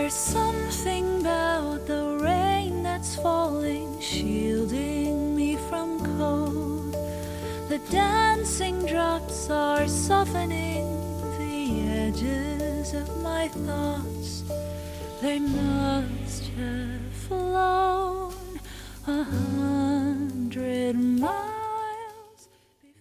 There's something about the rain that's falling, shielding me from cold. The dancing drops are softening the edges of my thoughts. They must have flown 100 miles.